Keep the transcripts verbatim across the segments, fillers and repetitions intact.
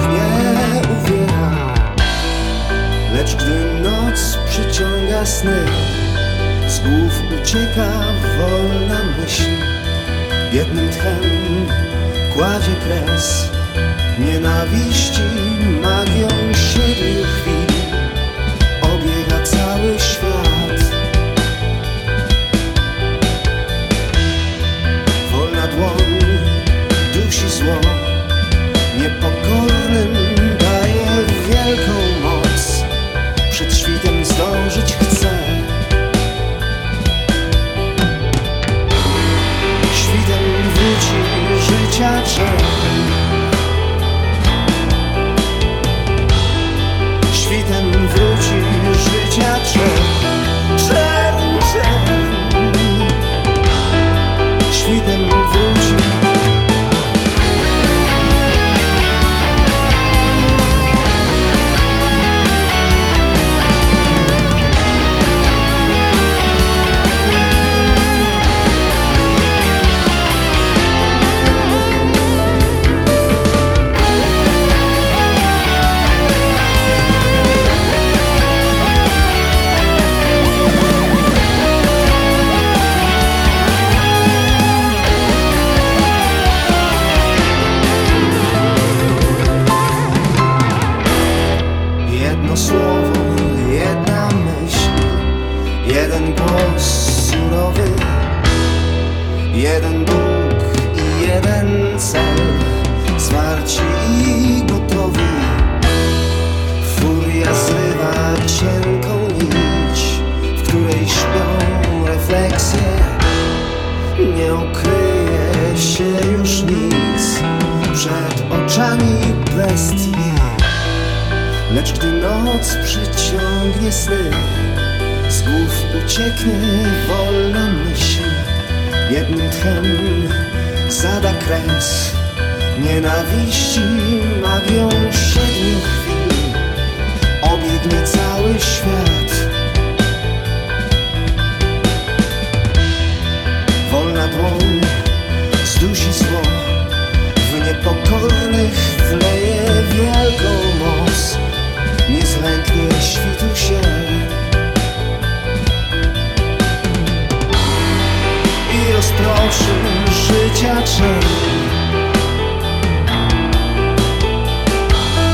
nie uwiera. Lecz gdy noc przyciąga sny, z głów ucieka wolna myśl. Jednym tchem kładzie kres nienawiści, magią siedmiu chwil obiega cały świat. Wolna dłoń dusi zło, niepokornym daje wielką moc. Przed świtem zdążyć chce, świtem wróci życia czas. Świtem wróci życia czerń, czerń, czerń. Świtem wróci. Jedno słowo, jedna myśl, jeden głos surowy, jeden Bóg i jeden cel, zwarci i gotowi. Furia zrywa cienką nić, w której śpią refleksje. Nie ukryje się już nic przed oczami bestii. Lecz gdy noc przyciągnie sny, z głów ucieknie wolna myśl. Jednym tchem zada kres nienawiści, magią siedmiu chwil obiegnie cały świat. Wolna dłoń zdusi zło, w niepokornych wleje wielką moc. Nie zlęknie świtu się i rozproszy życia czerń.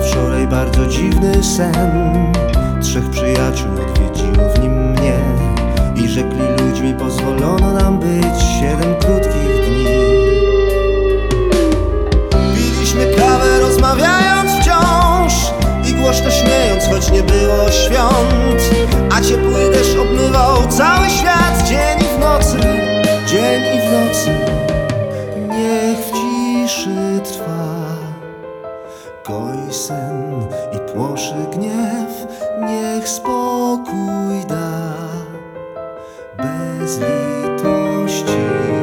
wczoraj bardzo dziwny sen. Trzech przyjaciół odwiedziło w nim mnie i rzekli: ludźmi pozwolono nam być siedem krótkich dni. Piliśmy kawę, rozmawiając wciąż i głośno śmiejąc, choć nie było świąt. A ciepły deszcz obmywał cały świat, dzień i w nocy, dzień i w nocy. Niech w ciszy trwa, goi sen i płoszy gniew. Niech spokój da bez litości.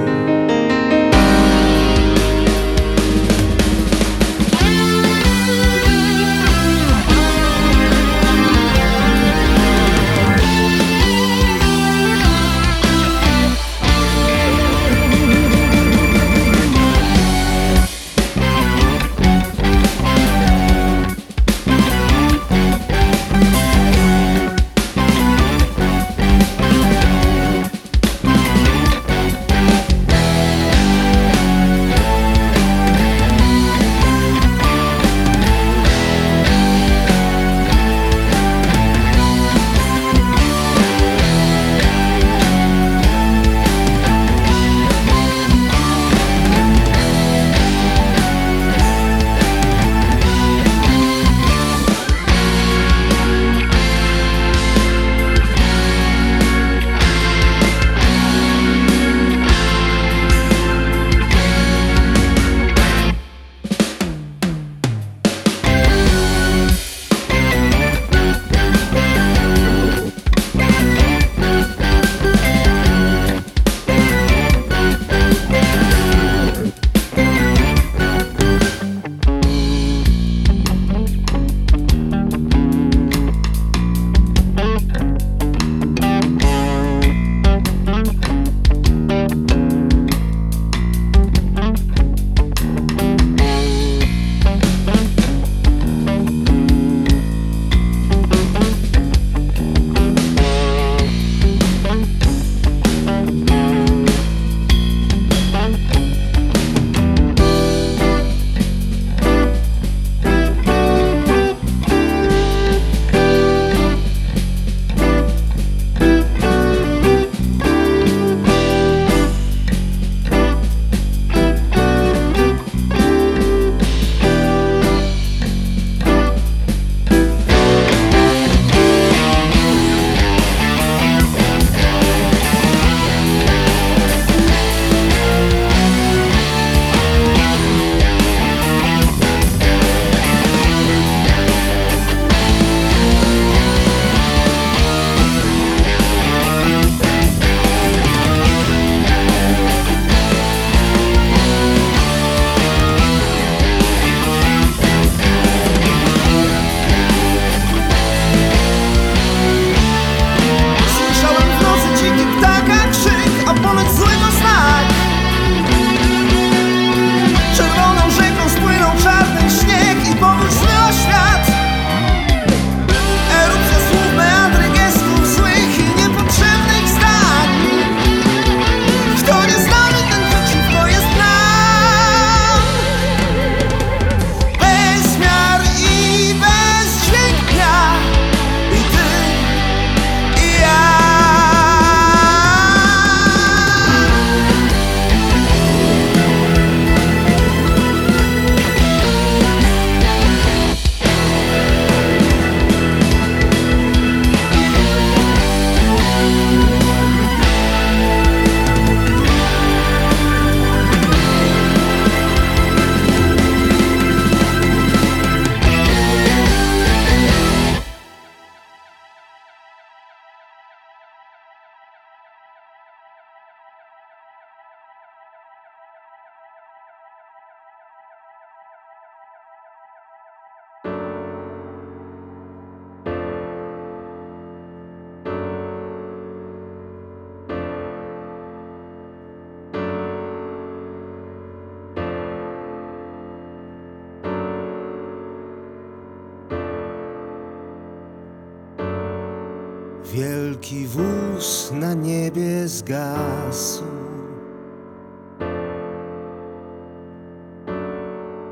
Wielki wóz na niebie zgasł. W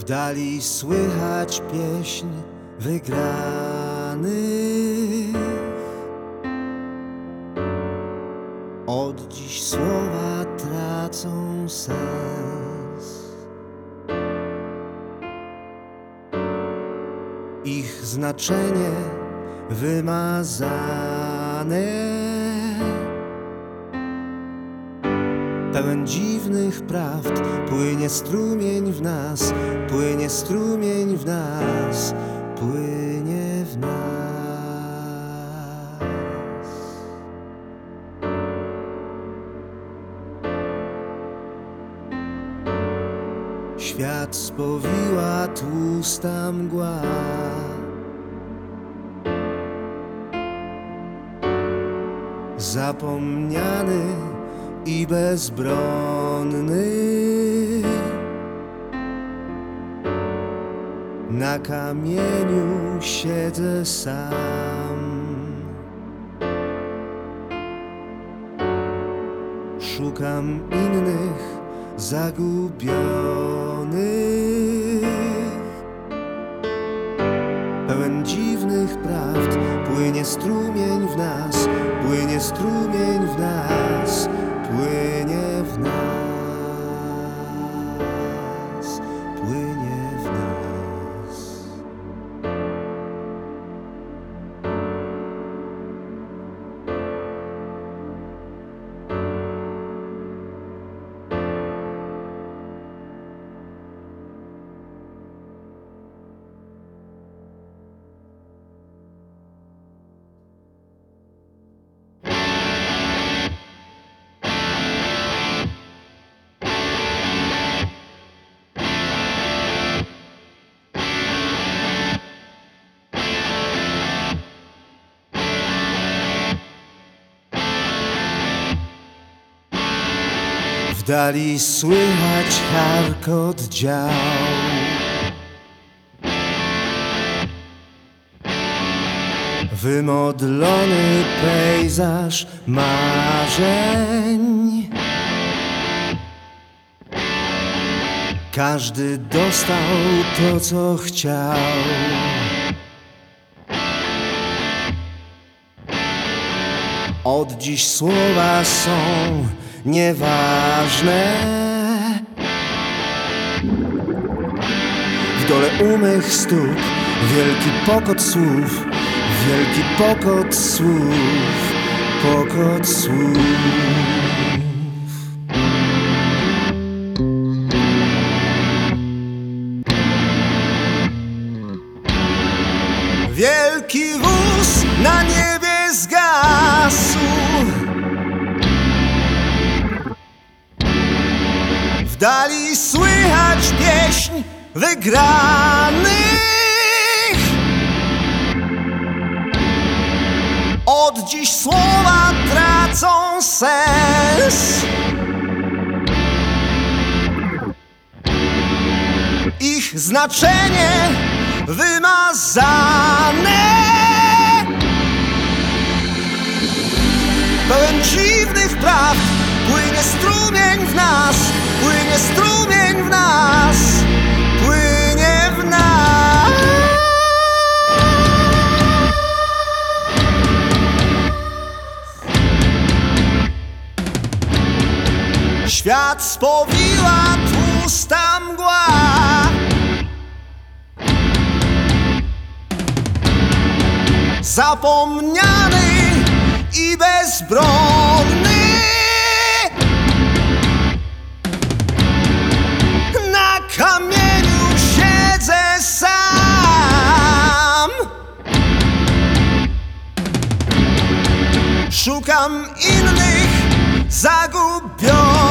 dali słychać pieśń wygranych. Od dziś słowa tracą sens. Ich znaczenie wymazane. Pełen dziwnych prawd płynie strumień w nas, płynie strumień w nas, płynie w nas. Świat spowiła tłusta mgła. Zapomniany i bezbronny, na kamieniu siedzę sam. Szukam innych zagubionych. Pełen dziwnych prawd płynie strumień w nas, płynie strumień w nas, płynie w nas, płynie w nas. W dali słychać charkot dział. Wymodlony pejzaż marzeń. Każdy dostał to, co chciał. Od dziś słowa są nieważne. W dole u mych stóp wielki pokot słów, wielki pokot słów, pokot słów. Wielki wóz na niebie zgasł. W dali słychać pieśń wygranych. Od dziś słowa tracą sens. Ich znaczenie wymazane. Pełen dziwnych prawd płynie strumień w nas, płynie strumień w nas, płynie w nas. Świat spowiła tłusta mgła. Zapomniany i bezbronny, na kamieniu siedzę sam. Szukam innych zagubionych.